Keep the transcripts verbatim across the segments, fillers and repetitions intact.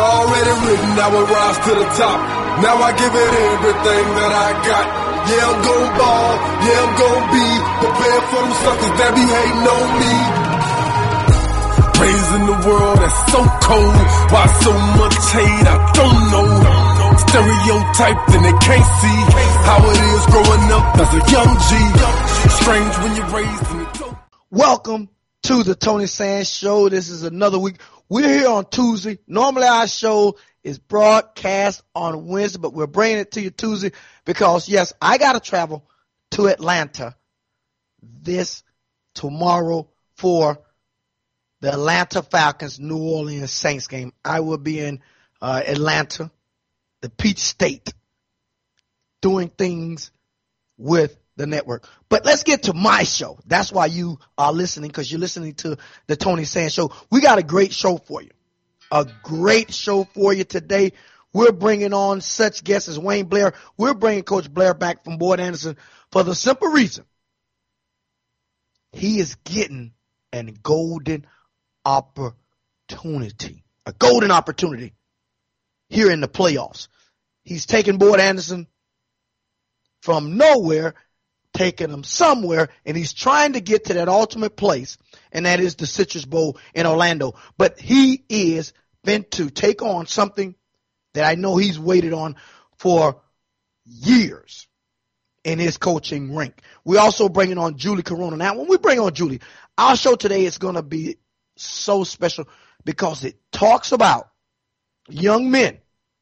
already written, I will rise to the top. Now I give it everything that I got. Yeah, I'm gon' ball, yeah, I'm gon' be prepared for them suckers that be hating on me. Raising the world that's so cold, why so much hate, I don't know. Stereotyped and they can't see how it is growing up as a young G. Strange when you're raised in the dope. Welcome to the Tony Sands Show. This is another week. We're here on Tuesday. Normally our show is broadcast on Wednesday, but we're bringing it to you Tuesday because, yes, I got to travel to Atlanta this tomorrow for the Atlanta Falcons New Orleans Saints game. I will be in uh, Atlanta, the Peach State, doing things with the network. But let's get to my show. That's why you are listening, because you're listening to the Tony Sands Show. We got a great show for you. A great show for you today. We're bringing on such guests as Wayne Blair. We're bringing Coach Blair back from Boyd Anderson for the simple reason he is getting a golden opportunity. A golden opportunity here in the playoffs. He's taking Boyd Anderson from nowhere, taking him somewhere, and he's trying to get to that ultimate place, and that is the Citrus Bowl in Orlando. But he is meant to take on something that I know he's waited on for years in his coaching rink. We're also bringing on Julie Corona. Now, when we bring on Julie, our show today is going to be so special because it talks about young men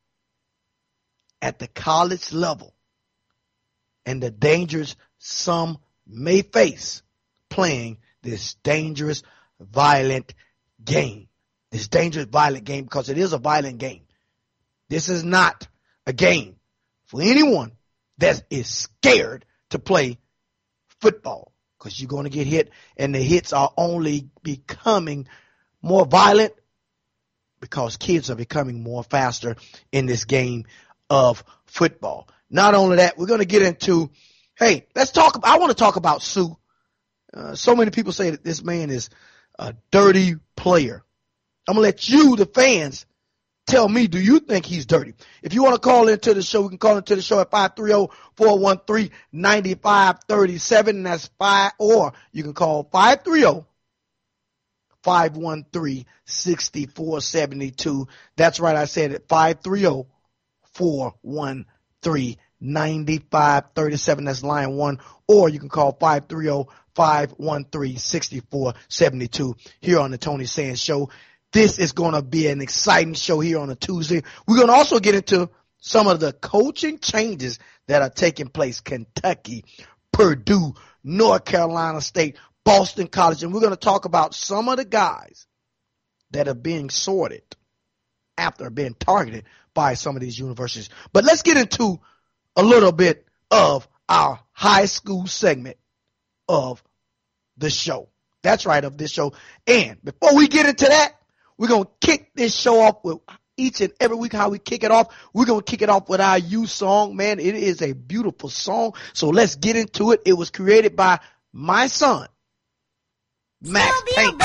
at the college level and the dangers some may face playing this dangerous, violent game. This dangerous, violent game, because it is a violent game. This is not a game for anyone that is scared to play football, because you're going to get hit, and the hits are only becoming more violent because kids are becoming more faster in this game of football. Not only that, we're going to get into, hey, let's talk. I want to talk about Suh. Uh, so many people say that this man is a dirty player. I'm going to let you, the fans, tell me, do you think he's dirty? If you want to call into the show, we can call into the show at five three zero, four one three, nine five three seven, and that's five, or you can call five three zero, five one three, six four seven two. That's right, I said it, five three zero, four one three, nine five three seven. That's line one, or you can call five three zero, five one three, six four seven two here on the Tony Sands Show. This is going to be an exciting show here on a Tuesday. We're going to also get into some of the coaching changes that are taking place. Kentucky, Purdue, North Carolina State, Boston College. And we're going to talk about some of the guys that are being sorted after being targeted by some of these universities. But let's get into a little bit of our high school segment of the show. That's right, of this show. And before we get into that, we're going to kick this show off with each and every week how we kick it off. We're going to kick it off with our You song. Man, it is a beautiful song. So let's get into it. It was created by my son, Max Payne.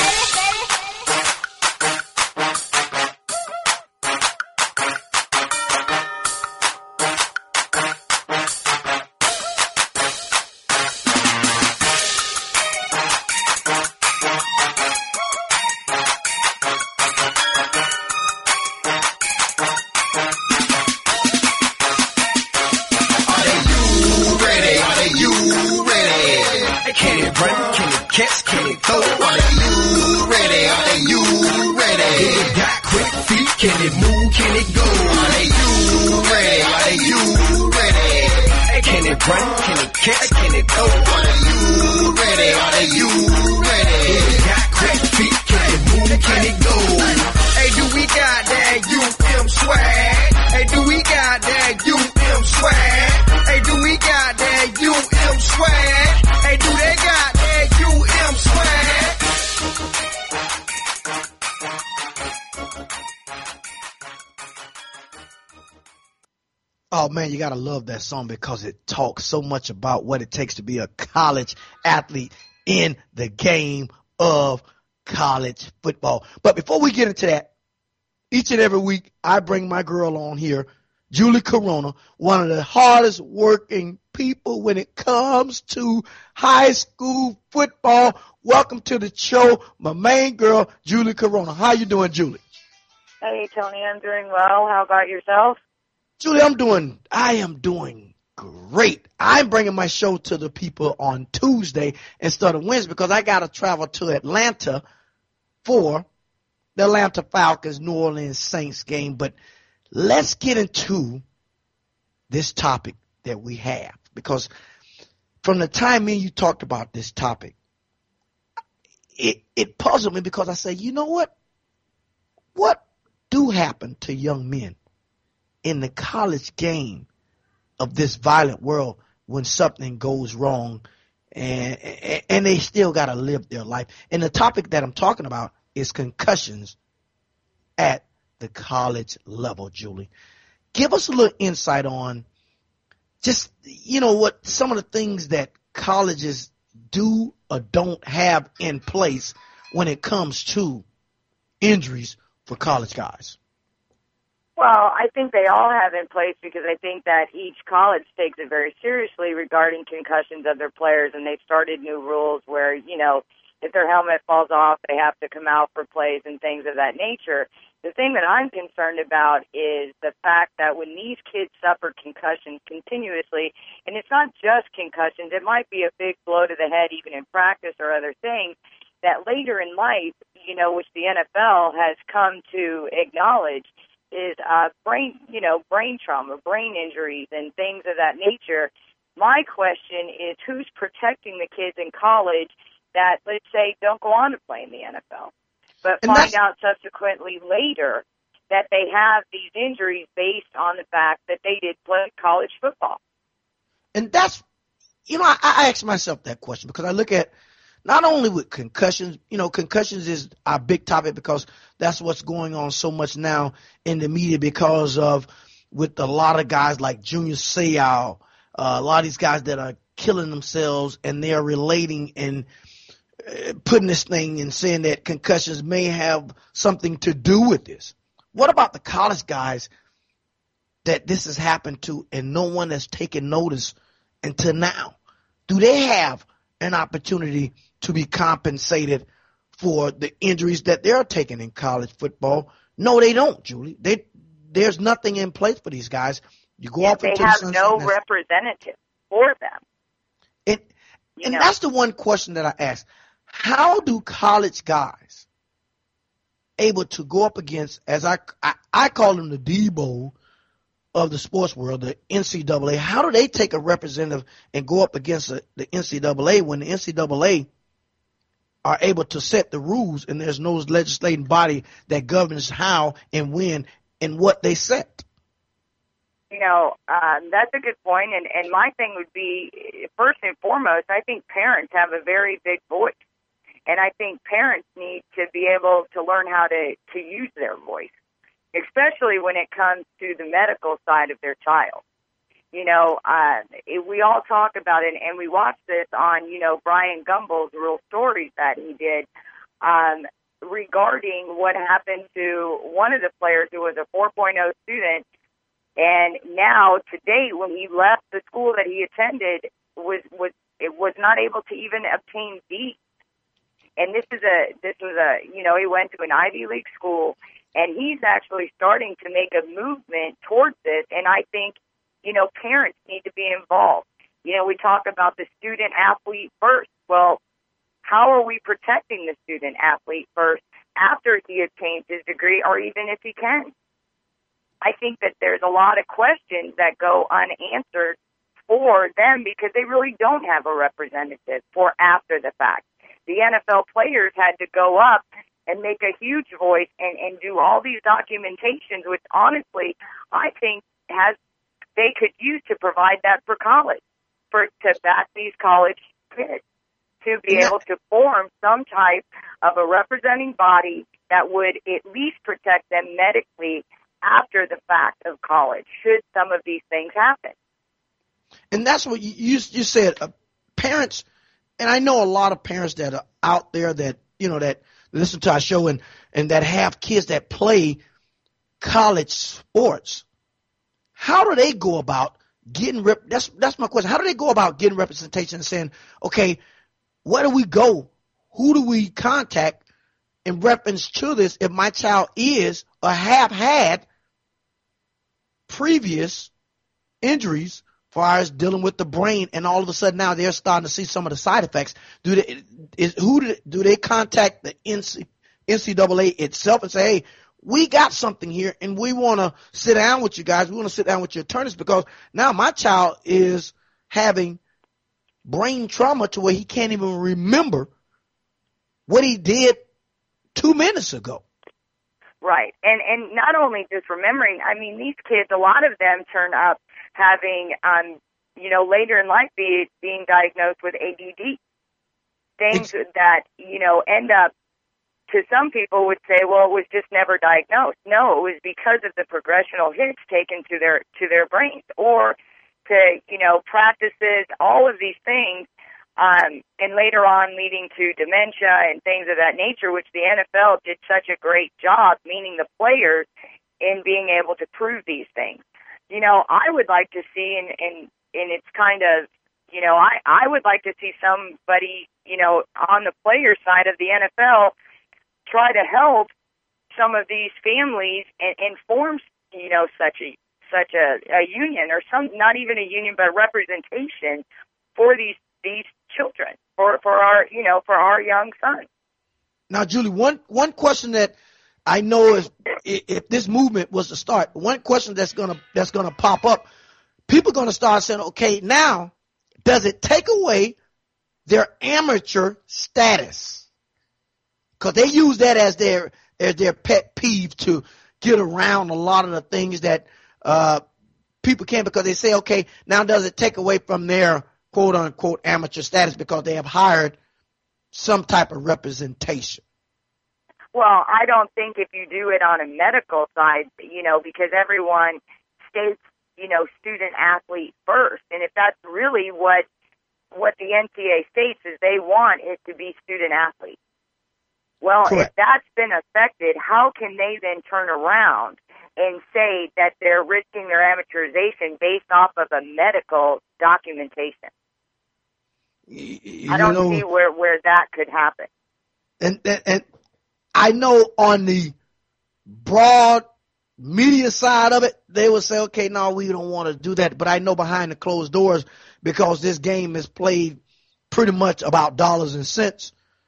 Oh, man, you got to love that song because it talks so much about what it takes to be a college athlete in the game of college football. But before we get into that, each and every week, I bring my girl on here, Julie Corona, one of the hardest working people when it comes to high school football. Welcome to the show, my main girl, Julie Corona. How you doing, Julie? Hey, Tony, I'm doing well. How about yourself? Julie, I'm doing, I am doing great. I'm bringing my show to the people on Tuesday instead of Wednesday because I got to travel to Atlanta for the Atlanta Falcons, New Orleans Saints game. But let's get into this topic that we have, because from the time me and you talked about this topic, it, it puzzled me because I said, you know what? What do happen to young men in the college game of this violent world when something goes wrong and, and they still got to live their life? And the topic that I'm talking about is concussions at the college level, Julie. Give us a little insight on just, you know, what some of the things that colleges do or don't have in place when it comes to injuries for college guys. Well, I think they all have in place because I think that each college takes it very seriously regarding concussions of their players, and they've started new rules where, you know, if their helmet falls off, they have to come out for plays and things of that nature. The thing that I'm concerned about is the fact that when these kids suffer concussions continuously, and it's not just concussions, it might be a big blow to the head even in practice or other things, that later in life, you know, which the N F L has come to acknowledge, is uh, brain, you know, brain trauma, brain injuries, and things of that nature. My question is, who's protecting the kids in college that, let's say, don't go on to play in the N F L, but and find out subsequently later that they have these injuries based on the fact that they did play college football? And that's, you know, I, I ask myself that question because I look at not only with concussions, you know, concussions is our big topic because that's what's going on so much now in the media because of with a lot of guys like Junior Seau, uh, a lot of these guys that are killing themselves and they're relating and uh, putting this thing and saying that concussions may have something to do with this. What about the college guys that this has happened to and no one has taken notice until now? Do they have an opportunity to be compensated for the injuries that they're taking in college football? No, they don't, Julie. They, there's nothing in place for these guys. You go yeah, off they into have the no representative for them. And, and that's the one question that I ask. How do college guys able to go up against, as I, I, I call them the Debo of the sports world, the N C double A, how do they take a representative and go up against the, the N C double A when the N C double A are able to set the rules and there's no legislating body that governs how and when and what they set? You know, um, that's a good point. And, and my thing would be, first and foremost, I think parents have a very big voice. And I think parents need to be able to learn how to, to use their voice, especially when it comes to the medical side of their child. You know, uh, it, we all talk about it, and we watch this on, you know, Brian Gumbel's Real Stories that he did um, regarding what happened to one of the players who was a four point oh student, and now, today, when he left the school that he attended, was was it was not able to even obtain B's. And this is a this was a you know he went to an Ivy League school, and he's actually starting to make a movement towards this. And I think, you know, parents need to be involved. You know, we talk about the student athlete first. Well, how are we protecting the student athlete first after he obtains his degree, or even if he can? I think that there's a lot of questions that go unanswered for them because they really don't have a representative for after the fact. The N F L players had to go up and make a huge voice and, and do all these documentations, which honestly I think has they could use to provide that for college, for to back these college kids to be able to form some type of a representing body that would at least protect them medically after the fact of college, should some of these things happen. And that's what you you, you said. Uh, parents, and I know a lot of parents that are out there that you know that listen to our show and and that have kids that play college sports, how do they go about getting rep? That's that's my question. How do they go about getting representation and saying, okay, where do we go? Who do we contact in reference to this if my child is or have had previous injuries as far as dealing with the brain, and all of a sudden now they're starting to see some of the side effects? Do they is who do, do they contact the N C double A itself and say, hey, we got something here and we want to sit down with you guys. We want to sit down with your attorneys because now my child is having brain trauma to where he can't even remember what he did two minutes ago. Right. And and not only just remembering, I mean, these kids, a lot of them turn up having, um, you know, later in life be, being diagnosed with A D D. Things it's, that, you know, end up, to some people would say, well, it was just never diagnosed. No, it was because of the progressional hits taken to their to their brains, or to, you know, practices, all of these things, um, and later on leading to dementia and things of that nature, which the N F L did such a great job, meaning the players, in being able to prove these things. You know, I would like to see, and, and, and it's kind of, you know, I, I would like to see somebody, you know, on the player side of the N F L try to help some of these families and, and form, you know, such a such a, a union, or some, not even a union, but representation for these these children, for, for our, you know, for our young sons. Now, Julie, one one question that I know is, if this movement was to start, one question that's gonna that's gonna pop up, people are gonna start saying, okay, now does it take away their amateur status? Because they use that as their as their pet peeve to get around a lot of the things that uh, people can, because they say, okay, now does it take away from their quote unquote amateur status because they have hired some type of representation? Well, I don't think if you do it on a medical side, you know, because everyone states, you know, student athlete first, and if that's really what what the N C A A states is, they want it to be student athlete. Well, Correct. If that's been affected, how can they then turn around and say that they're risking their amortization based off of a medical documentation? You I don't know, see where, where that could happen. And, and and I know on the broad media side of it, they would say, okay, no, we don't want to do that. But I know behind the closed doors, because this game is played pretty much about dollars and cents.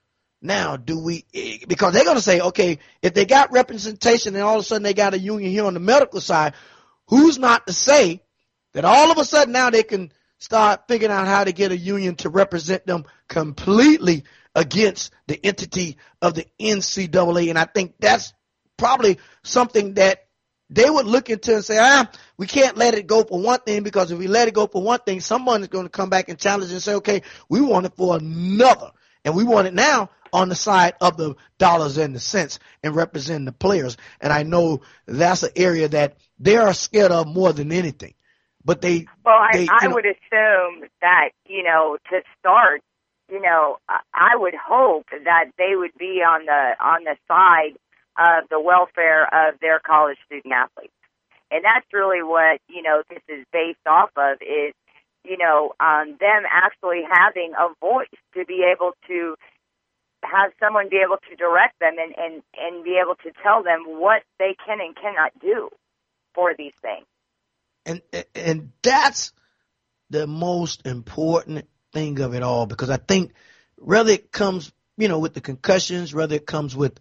Now, do we, because they're going to say, okay, if they got representation and all of a sudden they got a union here on the medical side, who's not to say that all of a sudden now they can start figuring out how to get a union to represent them completely against the entity of the N C double A? And I think that's probably something that they would look into and say, ah, we can't let it go for one thing, because if we let it go for one thing, someone is going to come back and challenge and say, okay, we want it for another. And we want it now on the side of the dollars and the cents and represent the players. And I know that's an area that they are scared of more than anything. But they, well, I, they, I you know, would assume that, you know, to start, you know, I would hope that they would be on the on the side of the welfare of their college student athletes. And that's really what, you know, this is based off of, is, you know, um, them actually having a voice to be able to have someone be able to direct them and, and, and be able to tell them what they can and cannot do for these things. And and that's the most important thing of it all, because I think whether it comes, you know, with the concussions, whether it comes with,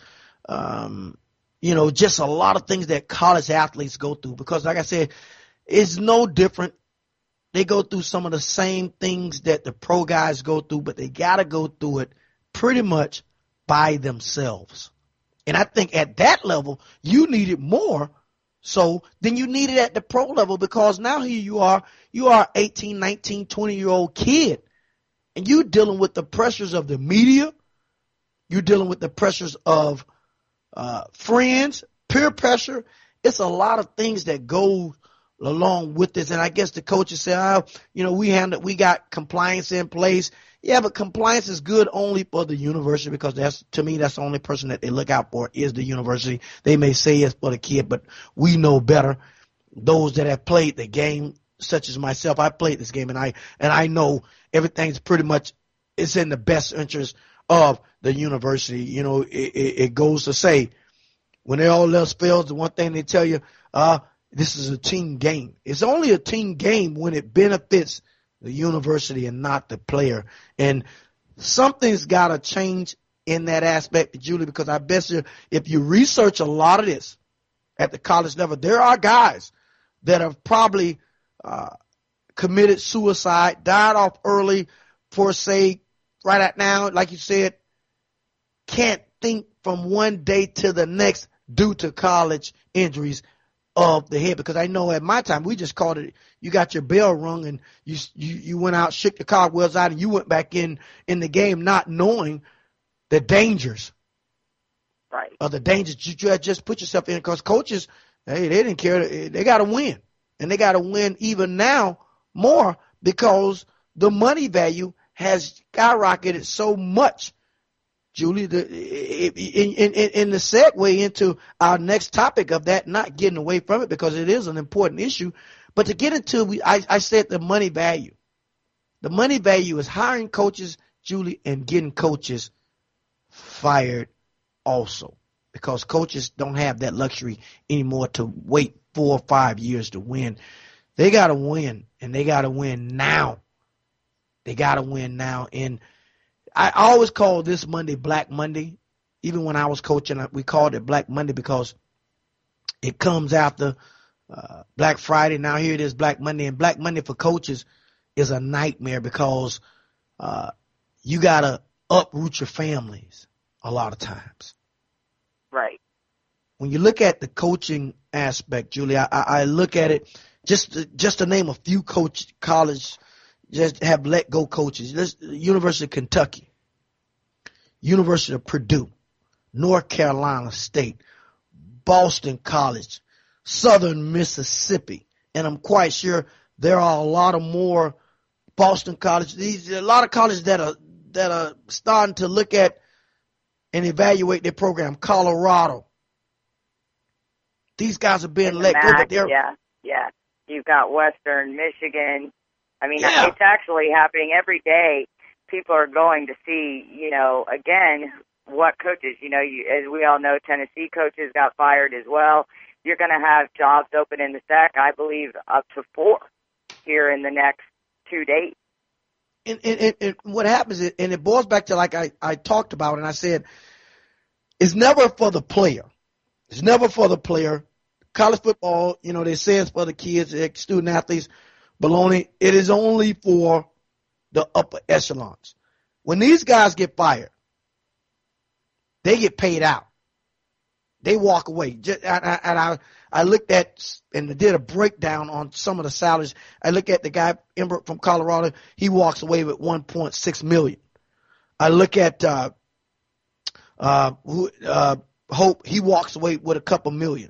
um, you know, just a lot of things that college athletes go through, because like I said, it's no different. They go through some of the same things that the pro guys go through, but they got to go through it pretty much by themselves. And I think at that level, you need it more so than you need it at the pro level, because now here you are, you are eighteen, nineteen, twenty-year-old kid, and you're dealing with the pressures of the media. You're dealing with the pressures of uh, friends, peer pressure. It's a lot of things that go along with this. And I guess the coaches say, oh, you know, we handle, we got compliance in place. Yeah, but compliance is good only for the university, because that's, to me, that's the only person that they look out for is the university. They may say it's for the kid, but we know better. Those that have played the game, such as myself, I played this game, and I and I know everything's pretty much, it's in the best interest of the university. You know, it, it, it goes to say, when they all else fails, the one thing they tell you, uh, this is a team game. It's only a team game when it benefits the university and not the player. And something's got to change in that aspect, Julie, because I bet you if you research a lot of this at the college level, there are guys that have probably uh, committed suicide, died off early for, say, right at now, like you said, can't think from one day to the next due to college injuries of the head. Because I know at my time, we just called it, you got your bell rung and you you, you went out, shook the cobwebs out, and you went back in, in the game not knowing the dangers. Right. Of the dangers you had just put yourself in, because coaches, hey, they didn't care. They got to win. And they got to win even now more, because the money value has skyrocketed so much. Julie, the, in, in, in the segue into our next topic of that, not getting away from it because it is an important issue, but to get into, we, I, I said the money value. The money value is hiring coaches, Julie, and getting coaches fired also, because coaches don't have that luxury anymore to wait four or five years to win. They got to win, and they got to win now. They got to win now. And I always call this Monday Black Monday. Even when I was coaching, we called it Black Monday because it comes after uh, Black Friday. Now here it is, Black Monday. And Black Monday for coaches is a nightmare, because uh, you got to uproot your families a lot of times. Right. When you look at the coaching aspect, Julie, I, I look at it, just to, just to name a few coach college just have let go coaches. This, University of Kentucky, University of Purdue, North Carolina State, Boston College, Southern Mississippi, and I'm quite sure there are a lot of more Boston College. These a lot of colleges that are that are starting to look at and evaluate their program. Colorado. These guys are being let go, but they're yeah, yeah. You've got Western Michigan. I mean, yeah. It's actually happening every day. People are going to see, you know, again, what coaches, you know, you, as we all know, Tennessee coaches got fired as well. You're going to have jobs open in the S E C, I believe, up to four here in the next two days. And, and, and what happens is, and it boils back to like I, I talked about, and I said, it's never for the player. It's never for the player. College football, you know, they say it's for the kids, student athletes. Baloney, it is only for the upper echelons. When these guys get fired, they get paid out. They walk away. Just, and I, and I, I looked at and did a breakdown on some of the salaries. I look at the guy from Colorado. He walks away with one point six million dollars. I look at uh, uh, uh, Hope. He walks away with a couple million.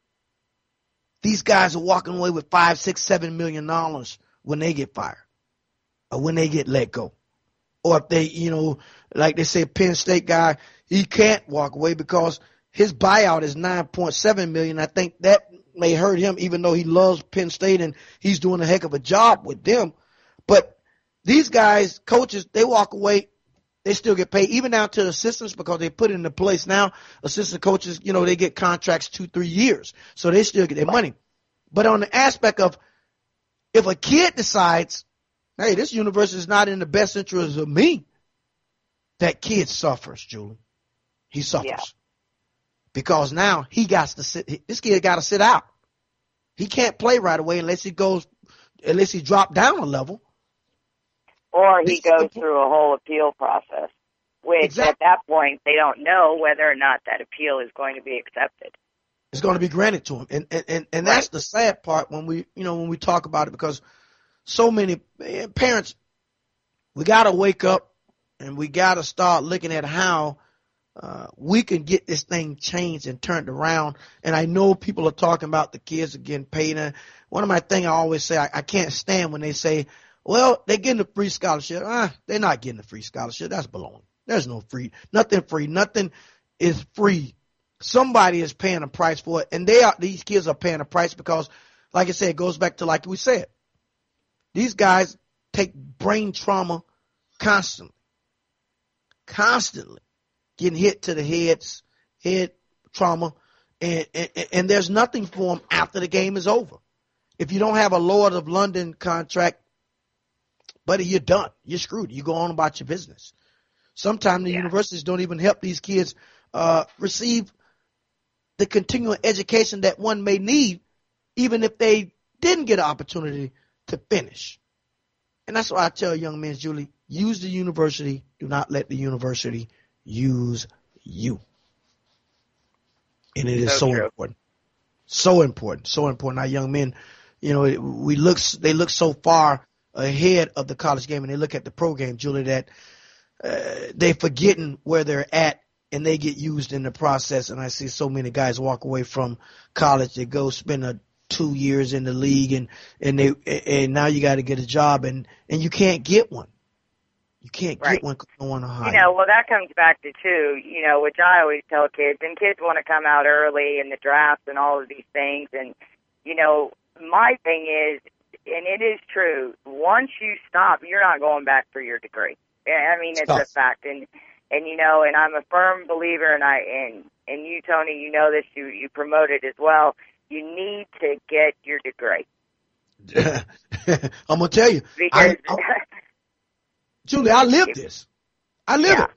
These guys are walking away with five, six, seven million dollars when they get fired or when they get let go. Or if they, you know, like they say, Penn State guy, he can't walk away because his buyout is nine point seven million dollars. I think that may hurt him, even though he loves Penn State and he's doing a heck of a job with them. But these guys, coaches, they walk away. They still get paid, even down to assistants, because they put it into place now. Assistant coaches, you know, they get contracts two, three years. So they still get their money. But on the aspect of if a kid decides, hey, this university is not in the best interest of me, that kid suffers, Julie. He suffers. Yeah. Because now he got to sit, this kid got to sit out. He can't play right away unless he goes, unless he drop down a level. Or he goes through a whole appeal process, which exactly. At that point they don't know whether or not that appeal is going to be accepted. It's going to be granted to him. And and, and, and that's right. The sad part when we, you know, when we talk about it, because so many parents, we got to wake up and we got to start looking at how uh, we can get this thing changed and turned around. And I know people are talking about the kids are getting paid. And one of my things I always say, I, I can't stand when they say, well, they're getting a free scholarship. Ah, they're not getting a free scholarship. That's baloney. There's no free, nothing free. Nothing is free. Somebody is paying a price for it. And they are, these kids are paying a price because, like I said, it goes back to like we said, these guys take brain trauma constantly, constantly getting hit to the heads, head trauma, and, and, and there's nothing for them after the game is over. If you don't have a Lord of London contract, buddy, you're done. You're screwed. You go on about your business. Sometimes the yeah. universities don't even help these kids uh, receive the continuing education that one may need, even if they didn't get an opportunity to finish. And that's why I tell young men, Julie, use the university. Do not let the university use you. And it is so, so important. So important. So important. Our young men, you know, we look, they look so far ahead of the college game and they look at the pro game, Julie, that uh, they're forgetting where they're at and they get used in the process. And I see so many guys walk away from college. They go spend a two years in the league and, and they, and now you got to get a job and, and you can't get one. You can't right. get one because no one will hire. You know, well, that comes back to, too, you know, which I always tell kids, and kids want to come out early in the draft and all of these things. And, you know, my thing is, and it is true, once you stop, you're not going back for your degree. I mean, it's a fact. And, and, you know, and I'm a firm believer, and I, and, and you, Tony, you know this, you, you promote it as well. You need to get your degree. I'm going to tell you. Because, I, I, Julie, I live this. I live yeah. it.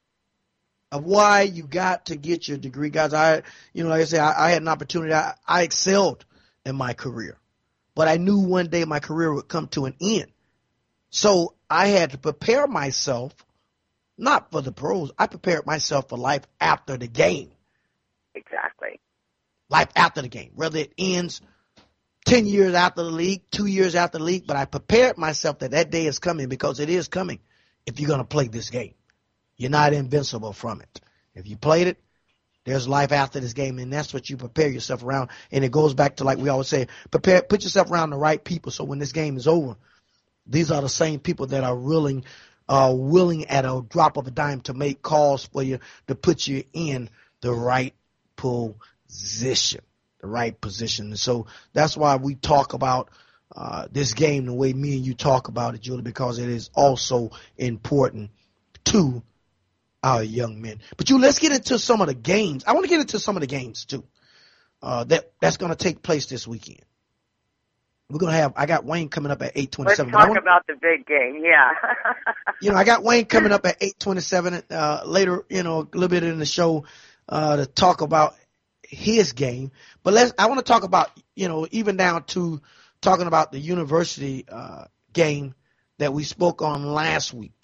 Of why you got to get your degree, guys. I, you know, like I said, I, I had an opportunity. I, I excelled in my career, but I knew one day my career would come to an end. So I had to prepare myself, not for the pros. I prepared myself for life after the game. Exactly. Life after the game, whether it ends ten years after the league, two years after the league, but I prepared myself that that day is coming because it is coming if you're going to play this game. You're not invincible from it. If you played it, there's life after this game, and that's what you prepare yourself around. And it goes back to, like we always say, prepare, put yourself around the right people so when this game is over, these are the same people that are willing, uh, willing at a drop of a dime to make calls for you, to put you in the right position. The right position. And so that's why we talk about uh, this game the way me and you talk about it, Julie, because it is also important to our young men. But you, let's get into some of the games. I want to get into some of the games too. Uh, that that's going to take place this weekend. We're going to have. I got Wayne coming up at eight twenty-seven. Let's talk wanna, about the big game. Yeah. You know, I got Wayne coming up at eight twenty-seven uh, later. You know, a little bit in the show uh, to talk about his game. But let's, I want to talk about, you know, even down to talking about the university uh, game that we spoke on last week.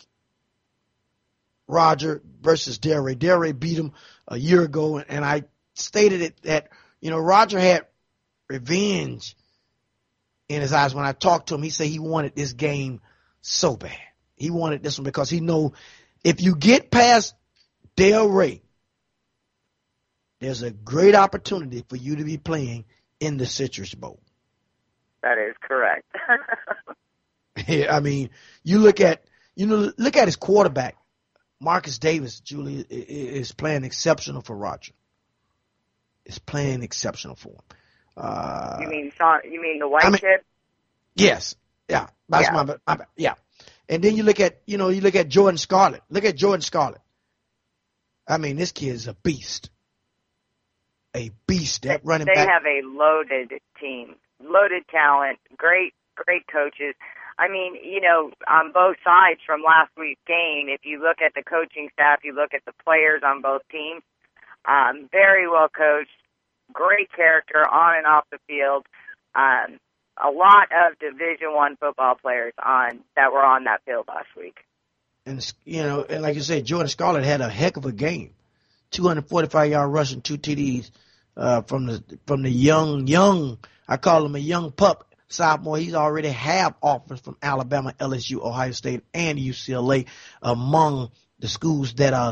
Roger versus Delray. Delray beat him a year ago, and I stated it that, you know, Roger had revenge in his eyes. When I talked to him, he said he wanted this game so bad. He wanted this one because he know if you get past Delray, there's a great opportunity for you to be playing in the Citrus Bowl. That is correct. Yeah, I mean, you look at you know look at his quarterback, Marcus Davis. Julie is playing exceptional for Roger. Is playing exceptional for him. Uh, you mean Sean? You mean the white I mean, kid? Yes. Yeah. That's yeah. my, my yeah. And then you look at you know you look at Jordan Scarlett. Look at Jordan Scarlett. I mean, this kid is a beast. A beast. That running they back. They have a loaded team, loaded talent, great, great coaches. I mean, you know, on both sides from last week's game, if you look at the coaching staff, you look at the players on both teams, um, very well coached, great character on and off the field. Um, a lot of Division One football players on that were on that field last week. And you know, and like you said, Jordan Scarlett had a heck of a game. two hundred forty-five yard rush and two T Ds uh, from the from the young young. I call him a young pup sophomore. He's already have offers from Alabama, L S U, Ohio State, and U C L A among the schools that are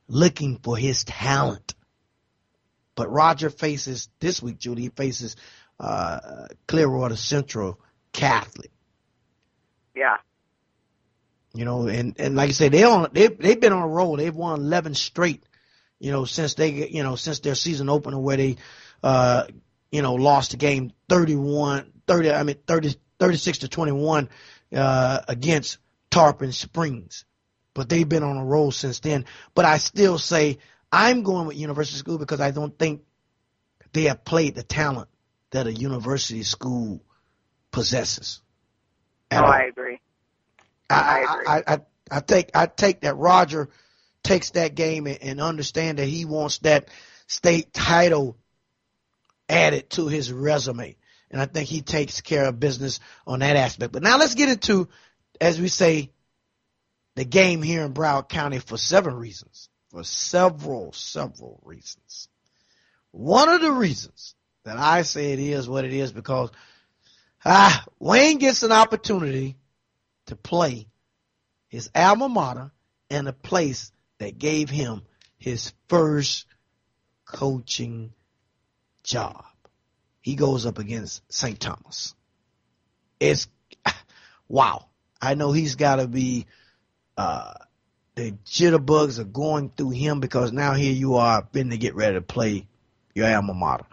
looking for his talent. But Roger faces, this week, Judy, he faces uh, Clearwater Central Catholic. Yeah. You know, and, and like I said, they on they they've been on a roll. They've won eleven straight. You know, since they you know since their season opener where they, uh, you know, lost the game thirty-one, thirty. I mean thirty, thirty-six to twenty-one uh, against Tarpon Springs. But they've been on a roll since then. But I still say I'm going with University School because I don't think they have played the talent that a university school possesses. Oh, I agree. I, I, I, I take I take that Roger takes that game and, and understand that he wants that state title added to his resume. And I think he takes care of business on that aspect. But now let's get into, as we say, the game here in Broward County for seven reasons. For several, several reasons. One of the reasons that I say it is what it is because ah, Wayne gets an opportunity to play his alma mater in a place that gave him his first coaching job. He goes up against Saint Thomas. It's, wow. I know he's got to be, uh, the jitterbugs are going through him because now here you are been to get ready to play your alma mater.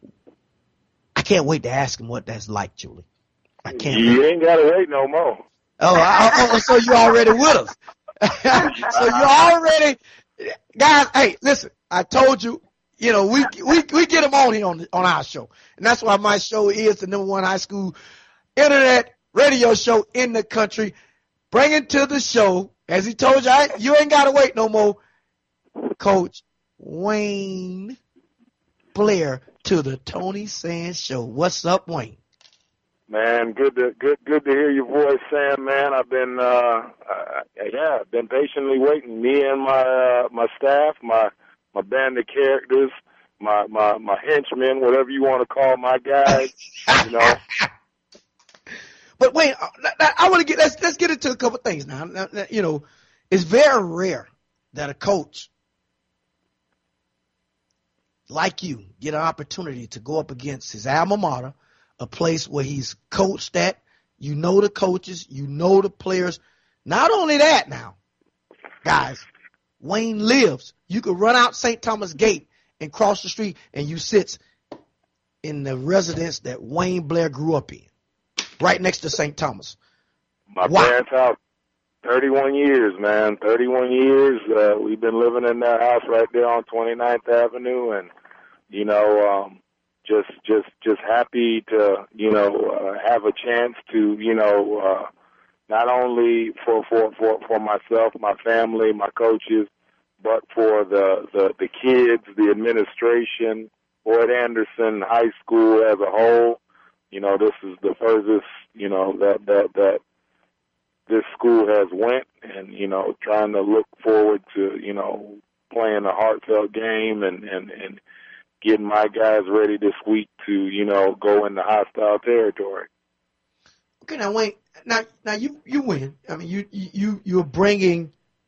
I can't wait to ask him what that's like, Julie. I can't. You wait. ain't got to wait no more. Oh, I, oh, so you already with us. So you already, guys, hey, listen, I told you, you know, we, we, we get them on here on, on our show. And that's why my show is the number one high school internet radio show in the country. Bringing to the show, as he told you, I, you ain't got to wait no more, Coach Wayne Blair to the Tony Sands Show. What's up, Wayne? Man, good to good good to hear your voice, Sam. Man, I've been uh, uh yeah, been patiently waiting. Me and my uh, my staff, my my band of characters, my my my henchmen, whatever you want to call my guys, you know. But wait, I want to get let's let's get into a couple things now. Now, now. You know, it's very rare that a coach like you get an opportunity to go up against his alma mater, a place where he's coached at. You know the coaches, you know the players. Not only that now, guys, Wayne lives. You could run out Saint Thomas Gate and cross the street and you sit in the residence that Wayne Blair grew up in, right next to Saint Thomas. My wow. parents' house, thirty-one years, man, thirty-one years. Uh, we've been living in that house right there on twenty-ninth Avenue, and, you know, um, just just just happy to, you know, uh, have a chance to, you know, uh, not only for, for, for, for myself, my family, my coaches, but for the, the, the kids, the administration, Boyd Anderson High School as a whole. You know, this is the furthest, you know, that, that, that this school has went, and, you know, trying to look forward to, you know, playing a heartfelt game and, and, and getting my guys ready this week to, you know, go into hostile territory. Okay, now Wayne, now now you you win. I mean, you you you're bringing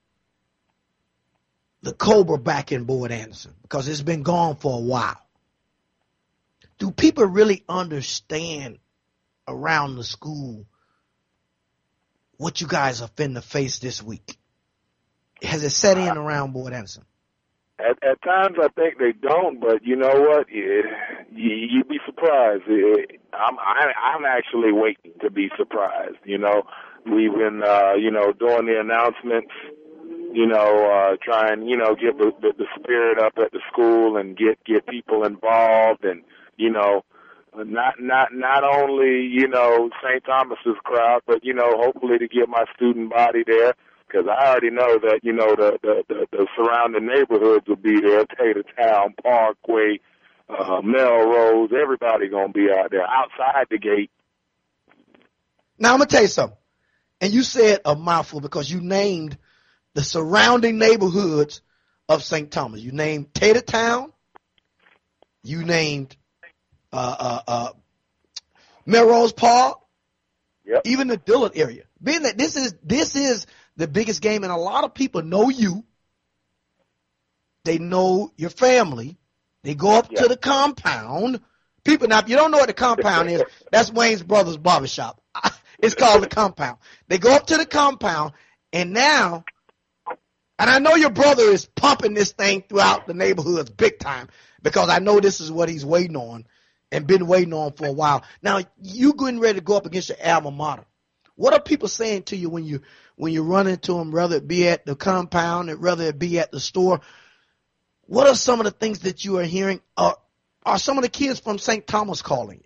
the Cobra back in Boyd Anderson because it's been gone for a while. Do people really understand around the school what you guys are finna face this week? Has it set in around Boyd Anderson? At, at times, I think they don't, but you know what? It, you, you'd be surprised. It, I'm, I, I'm actually waiting to be surprised. You know, we've been, uh, you know, doing the announcements, you know, uh, trying, you know, get the, the, the spirit up at the school and get, get people involved and, you know, not, not, not only, you know, Saint Thomas's crowd, but, you know, hopefully to get my student body there. Because I already know that, you know, the, the, the, the surrounding neighborhoods will be there, Tatertown, Parkway, uh, Melrose, everybody going to be out there, outside the gate. Now, I'm going to tell you something. And you said a mouthful because you named the surrounding neighborhoods of Saint Thomas. You named Tatertown. You named uh, uh, uh, Melrose Park. Yep. Even the Dillard area. Being that this is this is the biggest game, and a lot of people know you. They know your family. They go up Yeah. to the compound. People, now, if you don't know what the compound is, that's Wayne's Brothers Barbershop. It's called the compound. They go up to the compound, and now, and I know your brother is pumping this thing throughout the neighborhoods big time, because I know this is what he's waiting on and been waiting on for a while. Now, you getting ready to go up against your alma mater. What are people saying to you when you when you run into them, whether it be at the compound or whether it be at the store? What are some of the things that you are hearing? Are, are some of the kids from Saint Thomas calling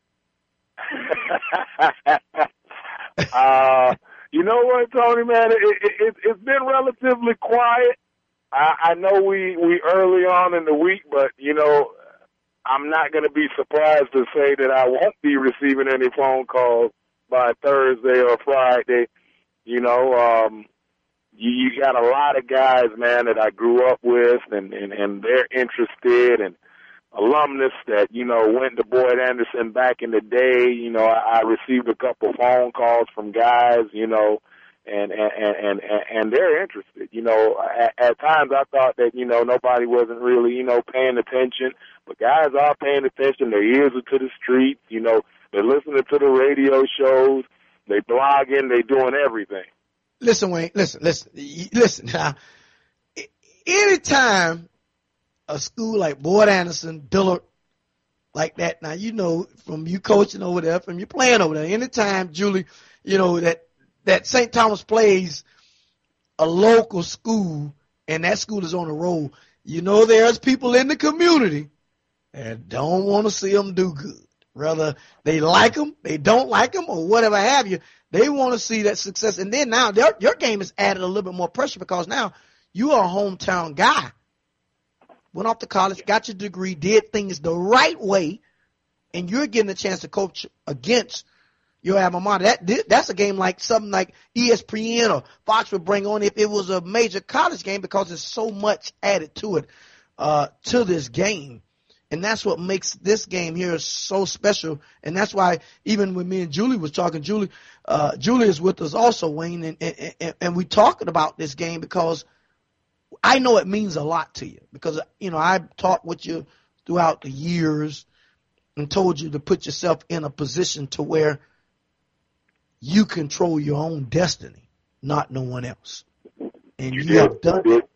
you? uh, you know what, Tony, man? It, it, it, it's been relatively quiet. I, I know we, we early on in the week, but, you know, I'm not going to be surprised to say that I won't be receiving any phone calls by Thursday or Friday. You know, um, you, you got a lot of guys, man, that I grew up with, and, and, and they're interested, and alumnus that, you know, went to Boyd Anderson back in the day. You know, I, I received a couple phone calls from guys, you know, and, and, and, and, and they're interested. You know, at, at times I thought that, you know, nobody wasn't really, you know, paying attention, but guys are paying attention. Their ears are to the streets, you know, they're listening to the radio shows, they blogging, they doing everything. Listen, Wayne, listen, listen, listen. Now, anytime a school like Boyd Anderson, Dillard, like that, now, you know, from you coaching over there, from you playing over there, anytime, Julie, you know, that, that Saint Thomas plays a local school and that school is on the road, you know, there's people in the community that don't want to see them do good. Whether they like them, they don't like them, or whatever have you, they want to see that success. And then now their, your game has added a little bit more pressure, because now you are a hometown guy. Went off to college, got your degree, did things the right way, and you're getting a chance to coach against your alma mater. That, that's a game like something like E S P N or Fox would bring on if it was a major college game, because there's so much added to it, uh, to this game. And that's what makes this game here so special. And that's why even when me and Julie was talking, Julie, uh, Julie is with us also, Wayne, and, and, and we talking about this game because I know it means a lot to you, because, you know, I've talked with you throughout the years and told you to put yourself in a position to where you control your own destiny, not no one else. And you have done that.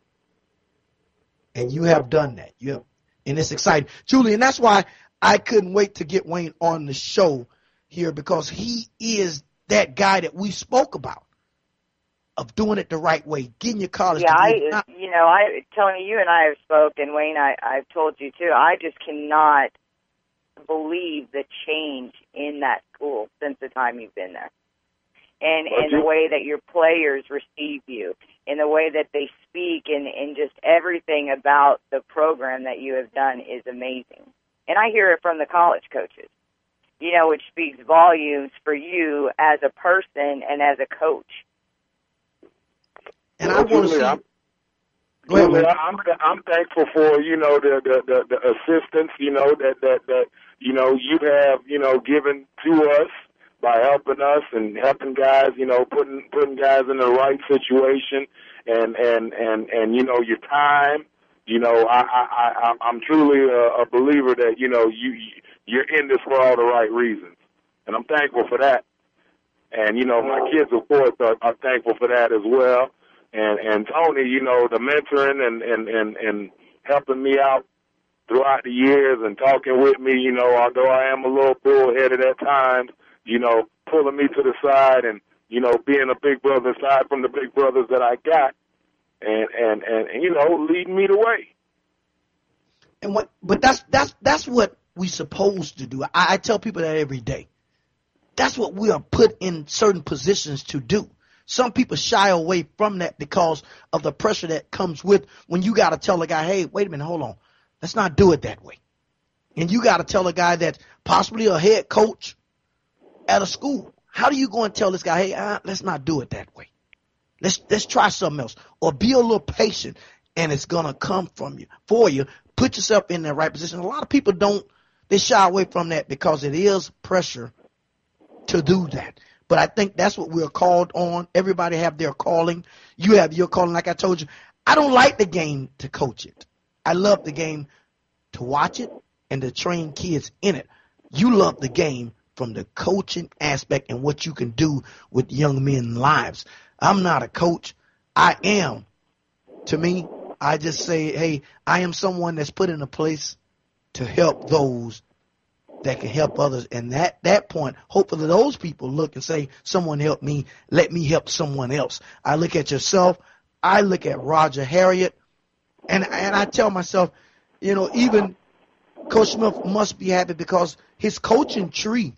And you have done that. You have, and it's exciting. Julie, and that's why I couldn't wait to get Wayne on the show here, because he is that guy that we spoke about, of doing it the right way, getting your college yeah, degree. I, you know, I, Tony, you and I have spoken, Wayne, I, I've told you too, I just cannot believe the change in that school since the time you've been there. And, and the way that your players receive you, and the way that they speak, and, and just everything about the program that you have done is amazing. And I hear it from the college coaches, you know, which speaks volumes for you as a person and as a coach. And I want to see. I'm, Go ahead, Julie, I'm I'm thankful for, you know, the the, the the assistance, you know, that that that you know you have, you know, given to us by helping us and helping guys, you know, putting putting guys in the right situation, and and and and you know, your time. You know, I I, I I'm truly a, a believer that, you know, you you're in this for all the right reasons, and I'm thankful for that. And you know, my kids, of course, are, are thankful for that as well. And and Tony, you know, the mentoring and, and, and, and helping me out throughout the years and talking with me, you know, although I am a little bullheaded at times, you know, pulling me to the side and, you know, being a big brother aside from the big brothers that I got, and, and, and, and you know, leading me the way. And what, but that's that's that's what we're supposed to do. I, I tell people that every day. That's what we are put in certain positions to do. Some people shy away from that because of the pressure that comes with when you got to tell a guy, hey, wait a minute, hold on. Let's not do it that way. And you got to tell a guy that possibly a head coach at a school, how do you go and tell this guy, hey, uh, let's not do it that way. Let's let's try something else. Or be a little patient, and it's going to come from you, for you. Put yourself in the right position. A lot of people don't, they shy away from that because it is pressure to do that. But I think that's what we're called on. Everybody have their calling. You have your calling. Like I told you, I don't like the game to coach it. I love the game to watch it and to train kids in it. You love the game from the coaching aspect and what you can do with young men's lives. I'm not a coach. I am. To me, I just say, hey, I am someone that's put in a place to help those that can help others. And at that point, hopefully those people look and say, someone help me, let me help someone else. I look at yourself. I look at Roger Harriet, and, and I tell myself, you know, even Coach Smith must be happy because his coaching tree.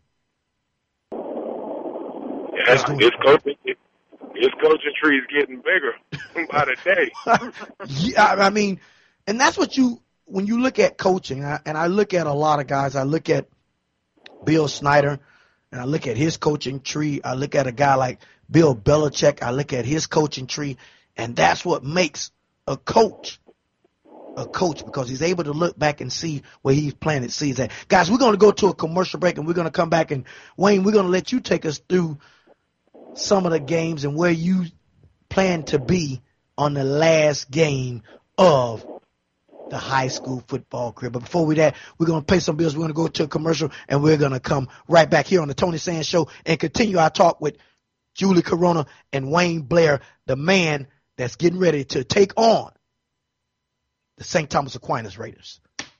Yeah, his coaching, his coaching tree is getting bigger by the day. Yeah, I mean, and that's what you, when you look at coaching, and I look at a lot of guys, I look at Bill Snyder, and I look at his coaching tree. I look at a guy like Bill Belichick. I look at his coaching tree, and that's what makes a coach a coach, because he's able to look back and see where he's planted seeds at. Guys, we're going to go to a commercial break, and we're going to come back, and Wayne, we're going to let you take us through some of the games and where you plan to be on the last game of the high school football career. But before we that, we're going to pay some bills. We're going to go to a commercial, and we're going to come right back here on the Tony Sands Show and continue our talk with Julie Corona and Wayne Blair, the man that's getting ready to take on the Saint Thomas Aquinas Raiders.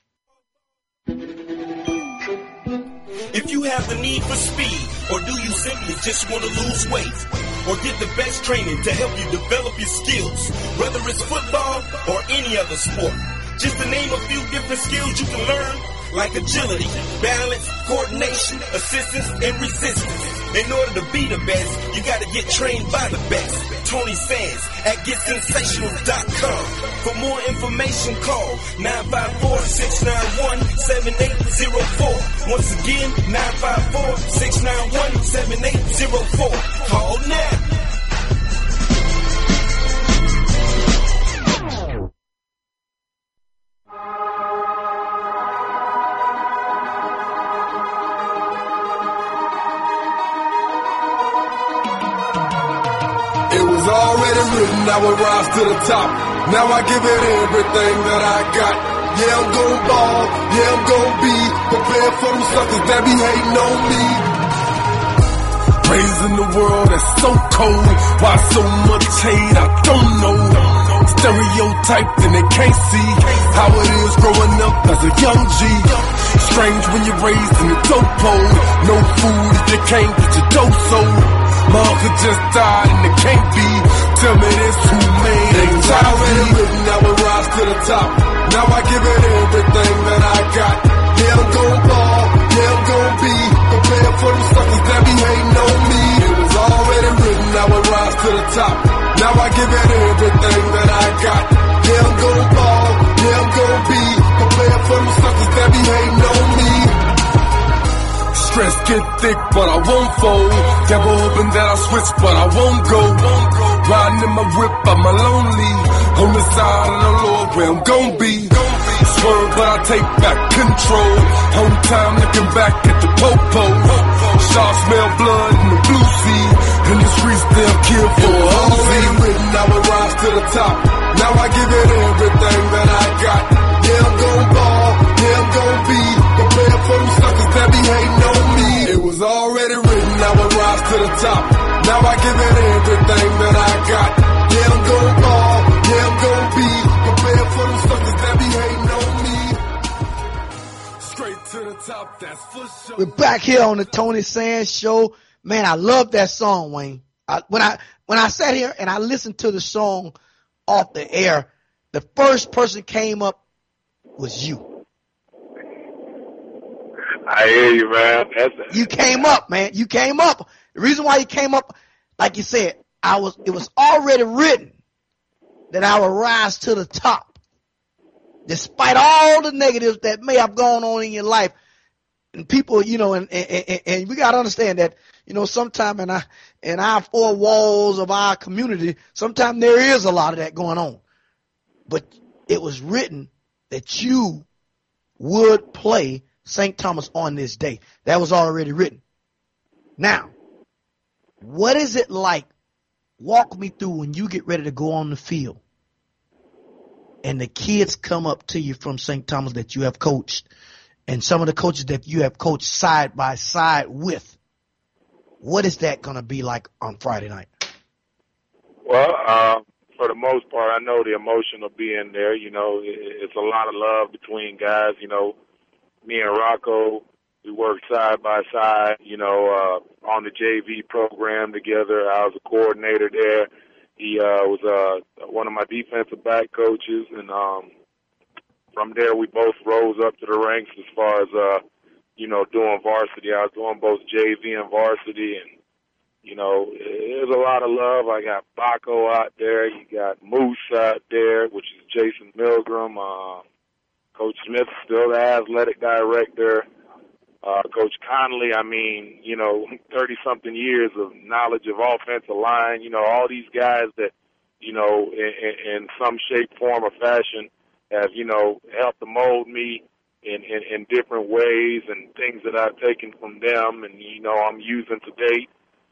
If you have the need for speed, or do you simply just want to lose weight, or get the best training to help you develop your skills, whether it's football or any other sport, just to name a few different skills you can learn, like agility, balance, coordination, assistance, and resistance. In order to be the best, you got to get trained by the best. Tony Sands at get sensational dot com. For more information, call nine five four, six nine one, seven eight zero four. Once again, nine five four, six nine one, seven eight zero four. Call now. Already written, I will rise to the top. Now I give it everything that I got. Yeah, I'm gon' ball. Yeah, I'm gon' be prepared for them suckers that be hating on me. Raised in the world that's so cold. Why so much hate? I don't know. Stereotyped and they can't see how it is growing up as a young G. Strange when you're raised in the dope hole. No food if you can't get your dough sold. Mom could just die and it can't be. Tell me this, who made it? It's already written, I will rise to the top. Now I give it everything that I got. Yeah, I'm gon' ball. Yeah, I'm gon' be prepared for them suckers that be hating on me. It was already written, I will rise to the top. Now I give it everything that I got. Yeah, I'm gon' ball. Yeah, I'm gon' be prepared for them suckers that be hating on me. Stress get thick, but I won't fold. Devil hoping that I switch, but I won't go. Riding in my whip, I'm lonely. On the side of the Lord, where I'm gon' be. Swerve, but I take back control. Home time looking back at the popo. Sharp smell blood in the blue sea. In the streets, they'll kill for a Uzi. Written, I will rise to the top. Now I give it everything that I got. Yeah, I'm gon' ball. Yeah, I'm gon' be prepared for them suckers that be hating on me. It was already written, I will rise to the top. Now I give it everything that I got. Yeah, I'm gon' ball. Yeah, I'm gon' be prepared for them suckers that be hating on me. Straight to the top, that's for sure. We're back here on the Tony Sands Show. Man, I love that song, Wayne. I, when I when I sat here and I listened to the song off the air, the first person came up was you. I hear you, man. That's, you came up, man. You came up. The reason why you came up, like you said, I was. It was already written that I would rise to the top, despite all the negatives that may have gone on in your life. And people, you know, and and, and, and we gotta understand that, you know, sometime in our in our four walls of our community, sometimes there is a lot of that going on. But it was written that you would play Saint Thomas on this day. That was already written. Now, what is it like? Walk me through when you get ready to go on the field. and the kids come up to you from Saint Thomas that you have coached, and some of the coaches that you have coached side by side with, what is that going to be like on Friday night? Well, uh, for the most part, I know the emotion of being there. You know, it's a lot of love between guys. You know, me and Rocco, we worked side by side, you know, uh, on the J V program together. I was a coordinator there. He uh, was uh, one of my defensive back coaches, and um, from there we both rose up to the ranks as far as, uh, you know, doing varsity. I was doing both J V and varsity, and, you know, there's a lot of love. I got Baco out there. You got Moose out there, which is Jason Milgram. Uh, Coach Smith is still the athletic director. Uh, Coach Conley, I mean, you know, thirty-something years of knowledge of offensive line, you know, all these guys that, you know, in, in some shape, form, or fashion have, you know, helped to mold me in, in, in different ways and things that I've taken from them and, you know, I'm using today.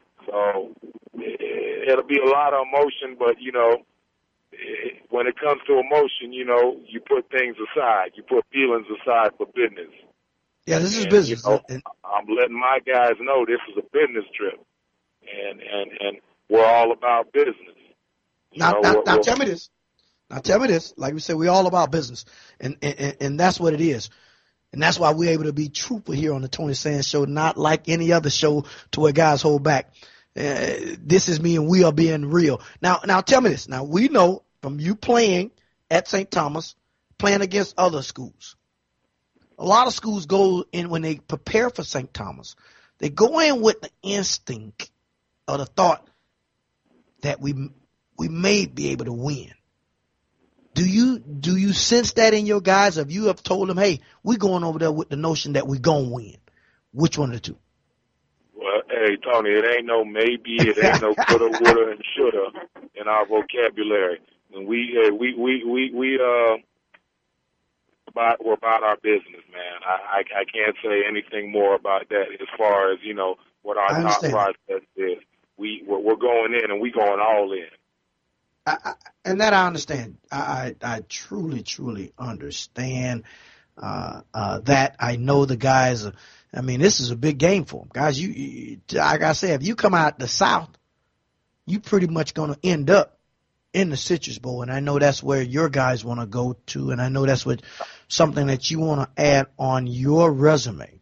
So it, it'll be a lot of emotion, but, you know, it, when it comes to emotion, you know, you put things aside. You put feelings aside for business. Yeah, this is and, business. You know, I'm letting my guys know this is a business trip, and and, and we're all about business. You now, know, now, we're, now we're, tell me this. Now tell me this. Like we said, we're all about business, and, and and that's what it is, and that's why we're able to be truthful here on the Tony Sands Show, not like any other show to where guys hold back. Uh, this is me, and we are being real. Now, now tell me this. Now we know from you playing at Saint Thomas, playing against other schools. A lot of schools go in when they prepare for Saint Thomas. They go in with the instinct or the thought that we we may be able to win. Do you do you sense that in your guys? If you have told them, hey, we're going over there with the notion that we're going to win, which one of the two? Well, hey, Tony, it ain't no maybe, it ain't no coulda, woulda, and shoulda in our vocabulary. And we, uh, we, we, we, we, uh, about, we're about our business, man. I, I, I can't say anything more about that as far as, you know, what our thought process is. We, we're, we're going in and we going all in. I, I, and that I understand. I, I, I truly, truly understand uh, uh, that. I know the guys. Are, I mean, this is a big game for them, guys. You, you, like I said, if you come out the South, you pretty much going to end up in the Citrus Bowl, and I know that's where your guys want to go to, and I know that's what something that you want to add on your resume.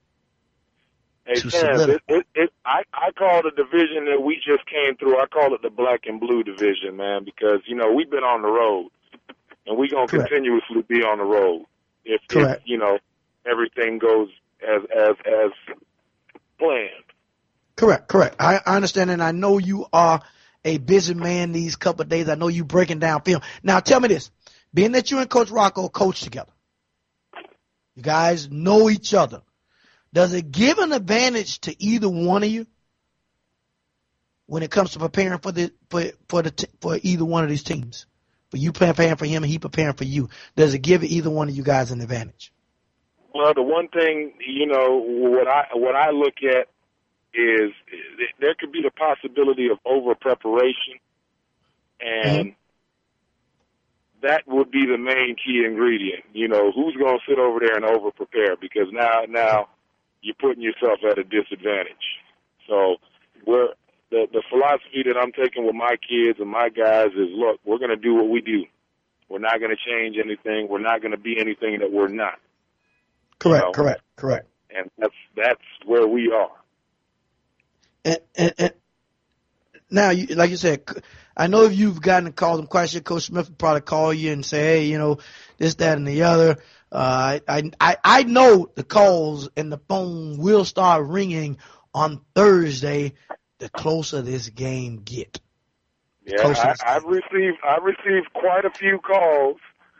Hey, Sam, it, it, it, I, I call the division that we just came through, I call it the black and blue division, man, because, you know, we've been on the road, and we're going to continuously be on the road if, if, you know, everything goes as as as planned. Correct, correct. I, I understand, and I know you are a busy man these couple of days. I know you breaking down film. Now, tell me this. Being that you and Coach Rocco coach together, you guys know each other. Does it give an advantage to either one of you when it comes to preparing for the for for the for either one of these teams? For you preparing for him and he preparing for you, does it give either one of you guys an advantage? Well, the one thing, you know, what I what I look at is there could be the possibility of over preparation, and mm-hmm. that would be the main key ingredient. You know, who's going to sit over there and over prepare? Because now now. you're putting yourself at a disadvantage. So we're, the, the philosophy that I'm taking with my kids and my guys is, look, we're going to do what we do. We're not going to change anything. We're not going to be anything that we're not. Correct, you know? correct, correct. And that's that's where we are. And, and, and now, you, like you said, I know if you've gotten a call, I'm quite sure Coach Smith will probably call you and say, hey, you know, this, that, and the other. Uh, I, I, I know the calls and the phone will start ringing on Thursday the closer this game get. Yeah, I, I've received I've received quite a few calls.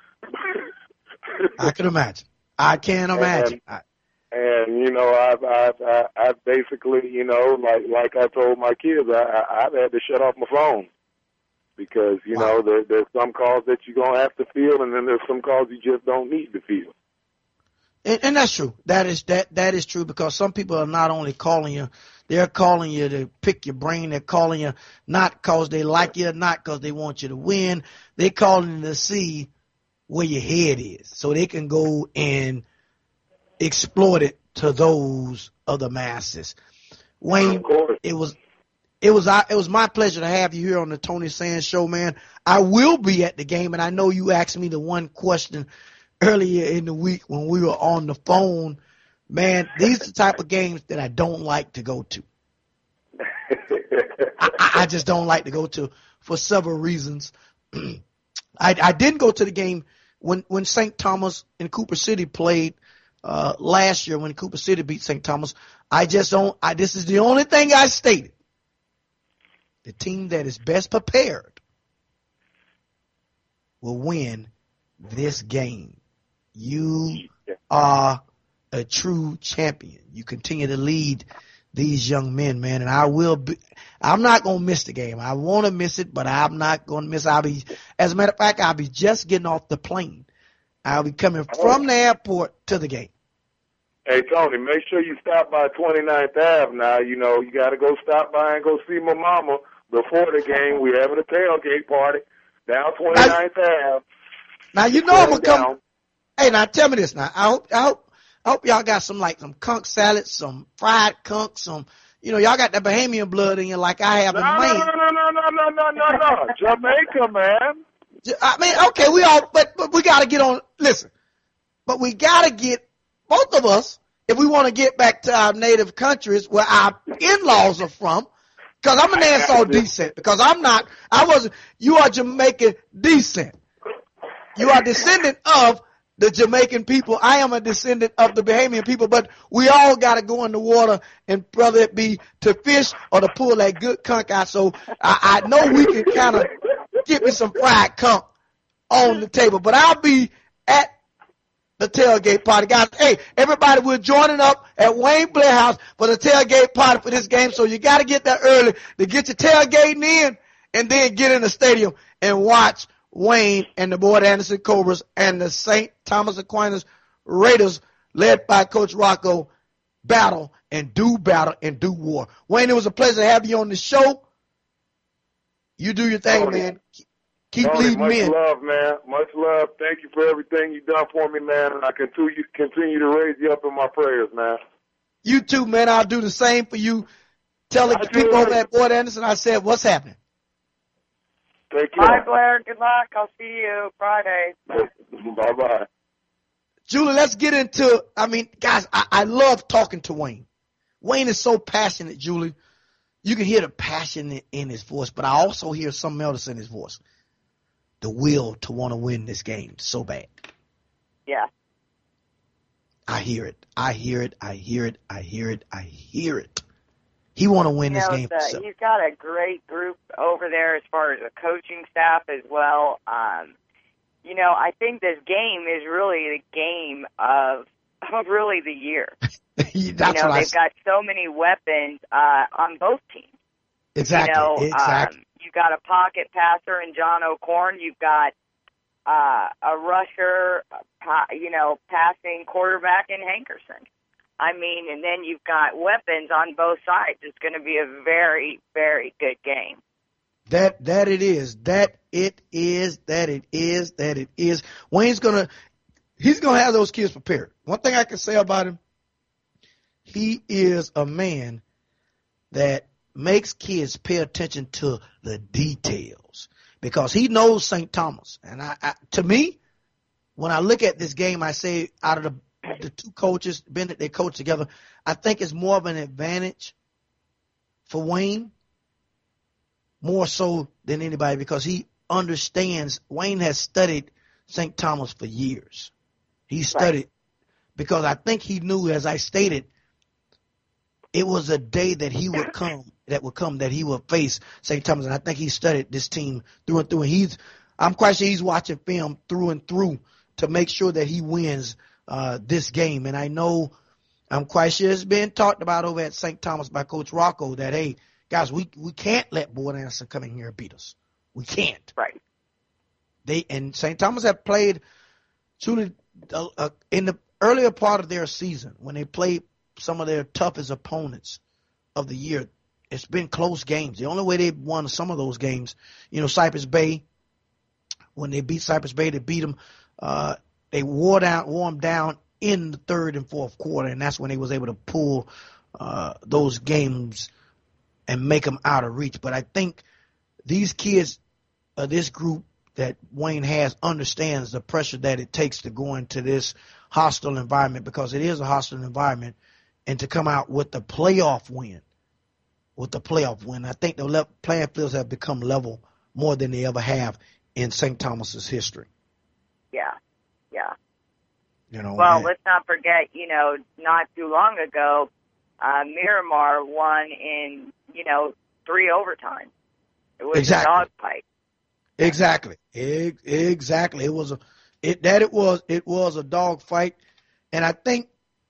I can imagine. I can imagine. And, and you know, I've I've I've basically, you know, like like I told my kids, I, I've had to shut off my phone because you wow. know there, there's some calls that you're gonna have to feel, and then there's some calls you just don't need to feel. And, and that's true. That is that that is true because some people are not only calling you. They're calling you to pick your brain. They're calling you not because they like you, not because they want you to win. They're calling you to see where your head is so they can go and exploit it to those of the masses. Wayne, it was it was it was my pleasure to have you here on the Tony Sands Show, man. I will be at the game, and I know you asked me the one question earlier in the week when we were on the phone. Man, these are the type of games that I don't like to go to. I, I just don't like to go to for several reasons. I, I didn't go to the game when, when Saint Thomas and Cooper City played uh, last year when Cooper City beat Saint Thomas. I just don't I, – this is the only thing I stated. The team that is best prepared will win this game. You are a true champion. You continue to lead these young men, man, and I will be – I'm not going to miss the game. I want to miss it, but I'm not going to miss it. I'll be – as a matter of fact, I'll be just getting off the plane. I'll be coming from the airport to the game. Hey, Tony, make sure you stop by twenty-ninth Avenue now. You know, you got to go stop by and go see my mama before the game. We're having a tailgate party down twenty-ninth Avenue. Now, you know I'm going to come – hey, now tell me this now. I hope, I hope, I hope y'all got some, like, some conch salad, some fried conch, some – you know, y'all got that Bahamian blood in you like I have no, in Wayne. No, no, no, no, no, no, no, no. Jamaica, man. I mean, okay, we all, but, but we got to get on, listen, but we got to get, both of us, if we want to get back to our native countries where our in-laws are from, because I'm a Nassau descent, because I'm not, I wasn't, you are Jamaican descent. You are descendant of the Jamaican people. I am a descendant of the Bahamian people, but we all got to go in the water, and whether it be to fish or to pull that good conch out. So I, I know we can kind of get me some fried conch on the table, but I'll be at the tailgate party. Guys, hey, everybody, we're joining up at Wayne Blair House for the tailgate party for this game, so you got to get there early to get your tailgating in and then get in the stadium and watch Wayne and the Boyd Anderson Cobras and the Saint Thomas Aquinas Raiders, led by Coach Rocco, battle and do battle and do war. Wayne, it was a pleasure to have you on the show. You do your thing, Tony, man. Keep Tony, leading much men. Much love, man. Much love. Thank you for everything you've done for me, man, and I continue, continue to raise you up in my prayers, man. You too, man. I'll do the same for you. Tell the people over at Boyd Anderson I said, what's happening? Take care. Bye, Blair. Good luck. I'll see you Friday. Bye-bye. Julie, let's get into, I mean, guys, I, I love talking to Wayne. Wayne is so passionate, Julie. You can hear the passion in, in his voice, but I also hear something else in his voice. The will to want to win this game so bad. Yeah. I hear it. I hear it. I hear it. I hear it. I hear it. He want to win you this know, game. The, he's got a great group over there as far as the coaching staff as well. Um, you know, I think this game is really the game of, of really the year. That's you know, what they've I got so many weapons uh, on both teams. Exactly. You know, exactly. Um, you've got a pocket passer in John O'Corn. You've got uh, a rusher, uh, you know, passing quarterback in Hankerson. I mean, and then you've got weapons on both sides. It's going to be a very, very good game. That that it is. That it is. That it is. That it is. Wayne's gonna he's gonna have those kids prepared. One thing I can say about him, he is a man that makes kids pay attention to the details because he knows Saint Thomas. And I, I to me, when I look at this game, I say out of the the two coaches, being that they coach together, I think it's more of an advantage for Wayne, more so than anybody, because he understands. Wayne has studied Saint Thomas for years. He studied right. because I think he knew, as I stated, it was a day that he would come, that would come, that he would face Saint Thomas. And I think he studied this team through and through. And he's, I'm quite sure he's watching film through and through to make sure that he wins Uh, this game. And I know, I'm quite sure it's been talked about over at Saint Thomas by Coach Rocco that, hey, guys, we, we can't let Boyd Anderson come in here and beat us. We can't. Right. They and Saint Thomas have played truly uh, uh, in the earlier part of their season when they played some of their toughest opponents of the year. It's been close games. The only way they've won some of those games, you know, Cypress Bay, when they beat Cypress Bay, they beat them uh, they wore down, wore them down in the third and fourth quarter, and that's when they was able to pull uh, those games and make them out of reach. But I think these kids, uh, this group that Wayne has, understands the pressure that it takes to go into this hostile environment, because it is a hostile environment, and to come out with the playoff win, with the playoff win. I think the le- playing fields have become level more than they ever have in Saint Thomas's history. Yeah, yeah. You know, well, and, let's not forget, you know, not too long ago, uh, Miramar won in, you know, three overtime. It was exactly. a dog fight. Exactly. E- exactly. It was a it that it was it was a dog fight, and I think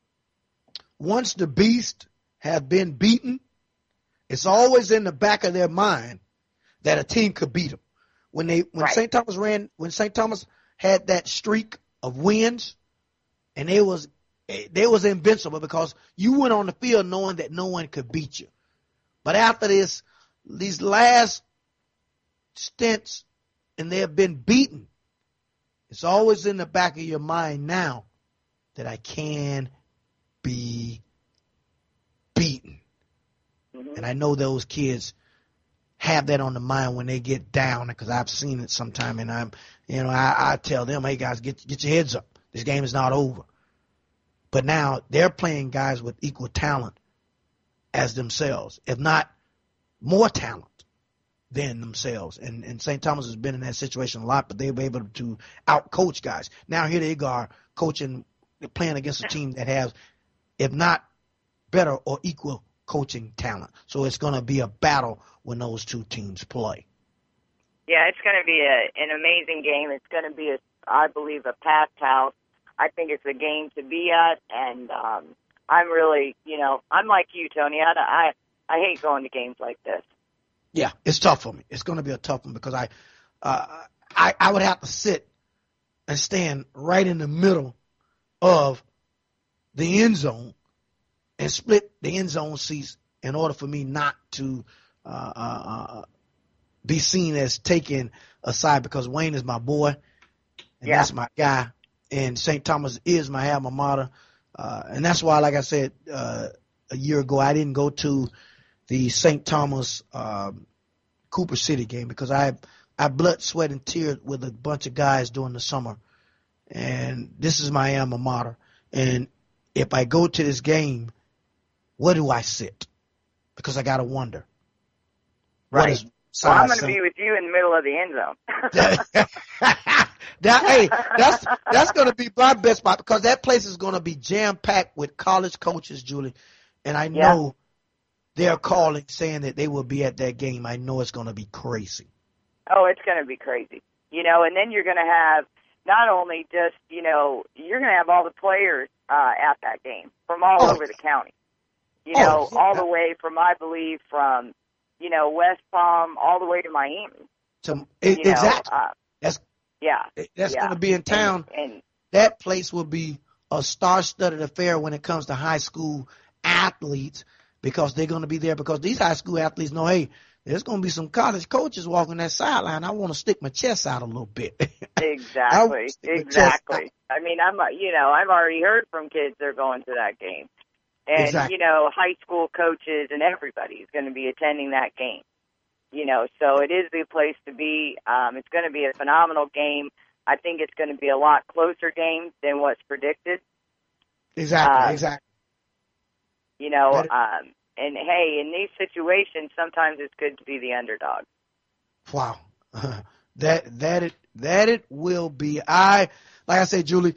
once the beast has been beaten, it's always in the back of their mind that a team could beat them. When they when Right. Saint Thomas ran when Saint Thomas had that streak of wins, and they was they was invincible because you went on the field knowing that no one could beat you. But after this, these last stints, and they have been beaten, it's always in the back of your mind now that I can be beaten. Mm-hmm. And I know those kids have that on the mind when they get down, because I've seen it sometime, and I'm, you know, I, I tell them, hey guys, get get your heads up. This game is not over. But now they're playing guys with equal talent as themselves, if not more talent than themselves. And and Saint Thomas has been in that situation a lot, but they were able to out-coach guys. Now here they are coaching, playing against a team that has, if not better or equal coaching talent. So it's going to be a battle when those two teams play. Yeah, it's going to be a, an amazing game. It's going to be, a, I believe, a packed house. I think it's a game to be at, and um, I'm really, you know, I'm like you, Tony. I, I, I hate going to games like this. Yeah, it's tough for me. It's going to be a tough one because I, uh, I, I would have to sit and stand right in the middle of the end zone and split the end zone seats in order for me not to uh, uh, be seen as taking a side, because Wayne is my boy, and Yeah. that's my guy, and Saint Thomas is my alma mater, uh, and that's why, like I said uh, a year ago, I didn't go to the Saint Thomas um, Cooper City game, because I I blood, sweat, and tears with a bunch of guys during the summer, and this is my alma mater. And if I go to this game, where do I sit? Because I got to wonder. What Right. is Well, I'm going size to be with you in the middle of the end zone. that, hey, that's that's going to be my best spot, because that place is going to be jam packed with college coaches, Julie, and I Yeah. know they're calling saying that they will be at that game. I know it's going to be crazy. Oh, it's going to be crazy. You know, and then you're going to have not only just, you know, you're going to have all the players uh, at that game from all Oh, over the county. You Oh, know, yeah. all the way from, I believe, from, you know, West Palm all the way to Miami. To, You know, exactly. uh, That's yeah. that's yeah. going to be in town. And, and That place will be a star-studded affair when it comes to high school athletes, because they're going to be there, because these high school athletes know, hey, there's going to be some college coaches walking that sideline. I want to stick my chest out a little bit. Exactly, stick my chest exactly. out. I mean, I'm, uh, you know, I've already heard from kids they're going to that game. And, Exactly. you know, high school coaches and everybody is going to be attending that game. You know, so it is the place to be. Um, it's going to be a phenomenal game. I think it's going to be a lot closer game than what's predicted. Exactly, Uh, exactly. You know, That- um, and hey, in these situations, sometimes it's good to be the underdog. Wow. that that it that it will be. I like I said, Julie,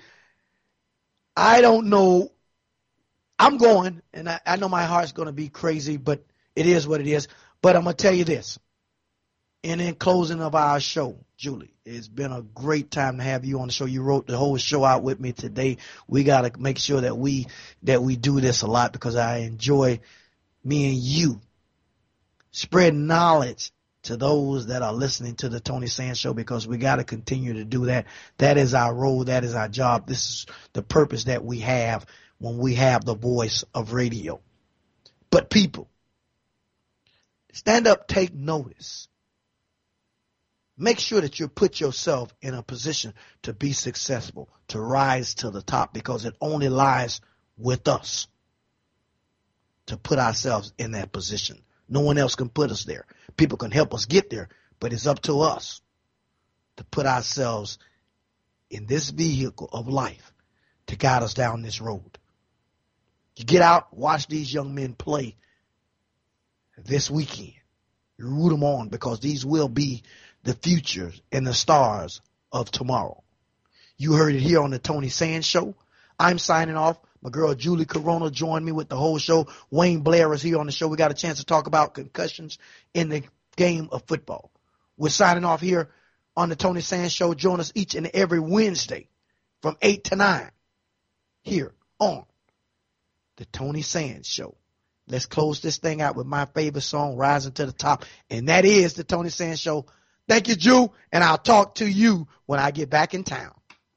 I don't know. I'm going, and I, I know my heart's going to be crazy, but it is what it is. But I'm going to tell you this. And in closing of our show, Julie, it's been a great time to have you on the show. You wrote the whole show out with me today. We got to make sure that we that we do this a lot, because I enjoy me and you spreading knowledge to those that are listening to the Tony Sands Show, because we got to continue to do that. That is our role. That is our job. This is the purpose that we have when we have the voice of radio. But people, stand up, take notice. Make sure that you put yourself in a position to be successful, to rise to the top, because it only lies with us to put ourselves in that position. No one else can put us there. People can help us get there, but it's up to us to put ourselves in this vehicle of life to guide us down this road. You get out, watch these young men play this weekend. You root them on, because these will be the futures and the stars of tomorrow. You heard it here on the Tony Sands Show. I'm signing off. My girl Julie Corona joined me with the whole show. Wayne Blair is here on the show. We got a chance to talk about concussions in the game of football. We're signing off here on the Tony Sands Show. Join us each and every Wednesday from eight to nine here on the Tony Sands Show. Let's close this thing out with my favorite song, Rising to the Top, and that is the Tony Sands Show. Thank you, Jew, and I'll talk to you when I get back in town.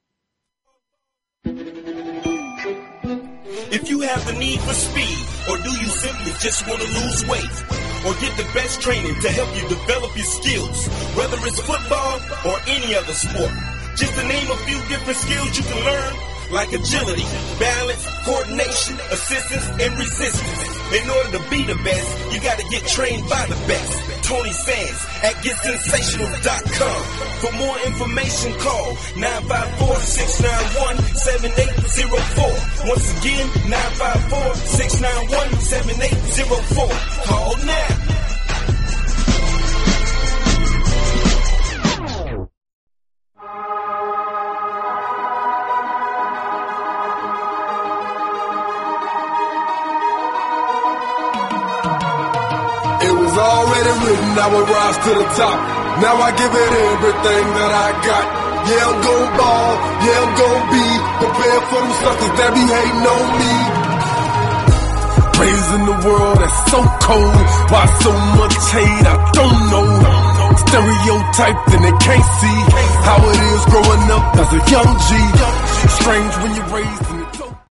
If you have the need for speed, or do you simply just want to lose weight, or get the best training to help you develop your skills, whether it's football or any other sport, just to name a few different skills you can learn, like agility, balance, coordination, assistance, and resistance. In order to be the best, you gotta get trained by the best. Tony Sands at get sensational dot com. For more information, call nine five four, six nine one, seven eight zero four. Once again, nine five four, six nine one, seven eight zero four. Call now. Already written, I will rise to the top. Now I give it everything that I got. Yeah, I'm gon' ball, yeah, I'm gon' be prepared for them suckers that be hating on me. Raising the world that's so cold. Why so much hate? I don't know. Stereotyped and they can't see how it is growing up as a young G. Strange when you're raised in